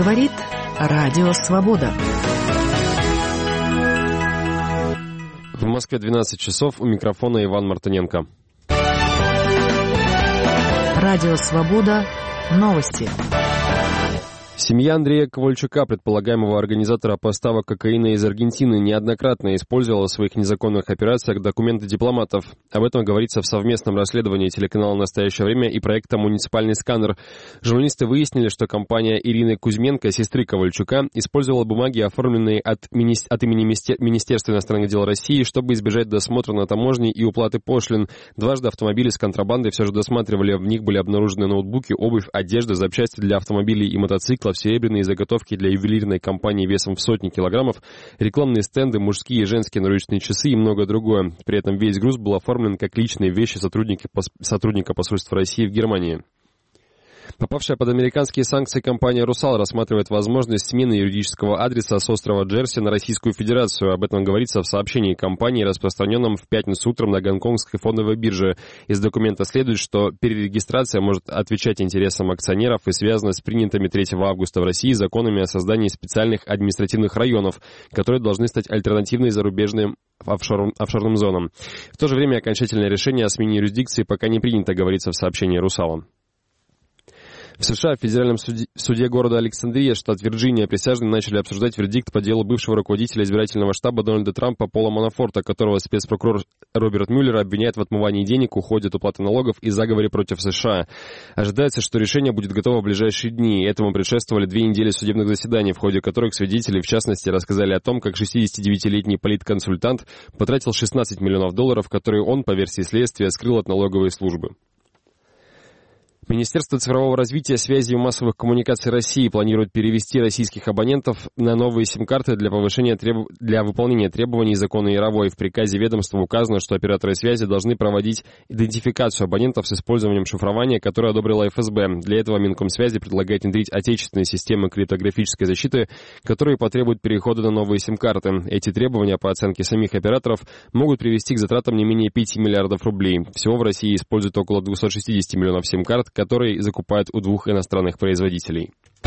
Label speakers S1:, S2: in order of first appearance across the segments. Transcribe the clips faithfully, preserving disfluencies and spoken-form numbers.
S1: Говорит Радио Свобода.
S2: В Москве двенадцать часов, у микрофона Иван Мартыненко.
S1: Радио Свобода. Новости.
S2: Семья Андрея Ковальчука, предполагаемого организатора поставок кокаина из Аргентины, неоднократно использовала в своих незаконных операциях документы дипломатов. Об этом говорится в совместном расследовании телеканала «Настоящее время» и проекта «Муниципальный сканер». Журналисты выяснили, что компания Ирины Кузьменко, сестры Ковальчука, использовала бумаги, оформленные от, мини... от имени Министерства иностранных дел России, чтобы избежать досмотра на таможне и уплаты пошлин. Дважды автомобили с контрабандой все же досматривали. В них были обнаружены ноутбуки, обувь, одежда, запчасти для автомобилей и мотоциклов, серебряные заготовки для ювелирной компании весом в сотни килограммов, рекламные стенды, мужские и женские наручные часы и многое другое. При этом весь груз был оформлен как личные вещи сотрудника, сотрудника посольства России в Германии. Попавшая под американские санкции компания «Русал» рассматривает возможность смены юридического адреса с острова Джерси на Российскую Федерацию. Об этом говорится в сообщении компании, распространенном в пятницу утром на гонконгской фондовой бирже. Из документа следует, что перерегистрация может отвечать интересам акционеров и связана с принятыми третьего августа в России законами о создании специальных административных районов, которые должны стать альтернативной зарубежным офшор, офшорным зонам. В то же время окончательное решение о смене юрисдикции пока не принято, говорится в сообщении «Русала». В США в федеральном суде, суде города Александрия, штат Вирджиния, присяжные начали обсуждать вердикт по делу бывшего руководителя избирательного штаба Дональда Трампа Пола Манафорта, которого спецпрокурор Роберт Мюллер обвиняет в отмывании денег, уходе от уплаты налогов и заговоре против США. Ожидается, что решение будет готово в ближайшие дни. Этому предшествовали две недели судебных заседаний, в ходе которых свидетели, в частности, рассказали о том, как шестидесятидевятилетний политконсультант потратил шестнадцать миллионов долларов, которые он, по версии следствия, скрыл от налоговой службы. Министерство цифрового развития, связи и массовых коммуникаций России планирует перевести российских абонентов на новые сим-карты для повышения треб... для выполнения требований закона Яровой. В приказе ведомства указано, что операторы связи должны проводить идентификацию абонентов с использованием шифрования, которое одобрила эф эс бэ. Для этого Минкомсвязи предлагает внедрить отечественные системы криптографической защиты, которые потребуют перехода на новые сим-карты. Эти требования, по оценке самих операторов, могут привести к затратам не менее пяти миллиардов рублей. Всего в России используют около двухсот шестидесяти миллионов сим-карт, которые закупают у двух иностранных производителей.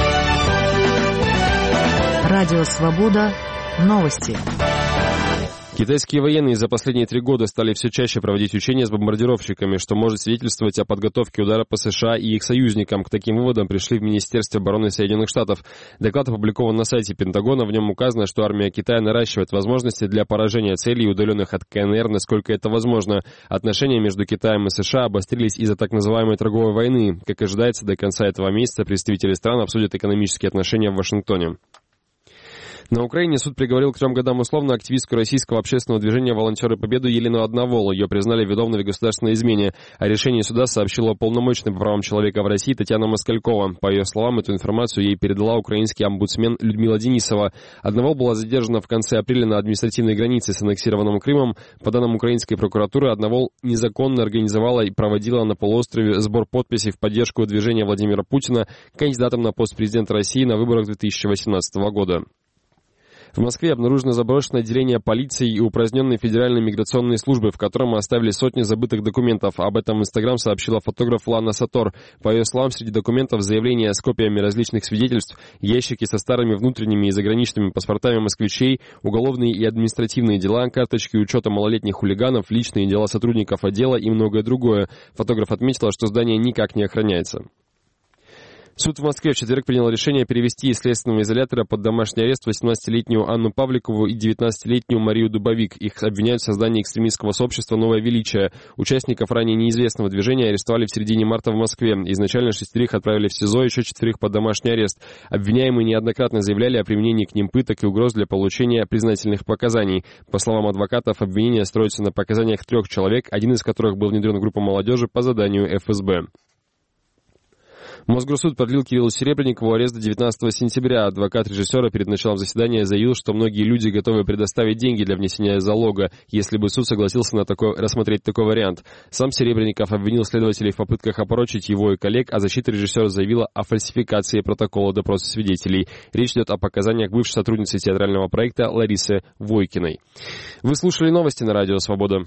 S1: Радио Свобода. Новости.
S2: Китайские военные за последние три года стали все чаще проводить учения с бомбардировщиками, что может свидетельствовать о подготовке удара по США и их союзникам. К таким выводам пришли в Министерстве обороны Соединенных Штатов. Доклад опубликован на сайте Пентагона. В нем указано, что армия Китая наращивает возможности для поражения целей, удаленных от ка эн эр, насколько это возможно. Отношения между Китаем и США обострились из-за так называемой торговой войны. Как ожидается, до конца этого месяца представители стран обсудят экономические отношения в Вашингтоне. На Украине суд приговорил к трем годам условно активистку российского общественного движения «Волонтеры Победы» Елену Одноволу. Ее признали виновной в государственной измене. О решении суда сообщила уполномоченная по правам человека в России Татьяна Москалькова. По ее словам, эту информацию ей передала украинский омбудсмен Людмила Денисова. Одновол была задержана в конце апреля на административной границе с аннексированным Крымом. По данным украинской прокуратуры, Одновол незаконно организовала и проводила на полуострове сбор подписей в поддержку движения Владимира Путина кандидатом на пост президента России на выборах две тысячи восемнадцатого года. В Москве обнаружено заброшенное отделение полиции и упраздненной Федеральной миграционной службы, в котором оставили сотни забытых документов. Об этом в Инстаграм сообщила фотограф Лана Сатор. По ее словам, среди документов заявления с копиями различных свидетельств, ящики со старыми внутренними и заграничными паспортами москвичей, уголовные и административные дела, карточки учета малолетних хулиганов, личные дела сотрудников отдела и многое другое. Фотограф отметила, что здание никак не охраняется. Суд в Москве в четверг принял решение перевести из следственного изолятора под домашний арест восемнадцатилетнюю Анну Павликову и девятнадцатилетнюю Марию Дубовик. Их обвиняют в создании экстремистского сообщества «Новое величие». Участников ранее неизвестного движения арестовали в середине марта в Москве. Изначально шестерых отправили в СИЗО, еще четверых под домашний арест. Обвиняемые неоднократно заявляли о применении к ним пыток и угроз для получения признательных показаний. По словам адвокатов, обвинение строится на показаниях трех человек, один из которых был внедрен в группу молодежи по заданию эф эс бэ. Мосгорсуд продлил Кириллу Серебренникову арест до девятнадцатого сентября. Адвокат режиссера перед началом заседания заявил, что многие люди готовы предоставить деньги для внесения залога, если бы суд согласился на такой, рассмотреть такой вариант. Сам Серебренников обвинил следователей в попытках опорочить его и коллег, а защита режиссера заявила о фальсификации протокола допроса свидетелей. Речь идет о показаниях бывшей сотрудницы театрального проекта Ларисы Войкиной. Вы слушали новости на Радио Свобода.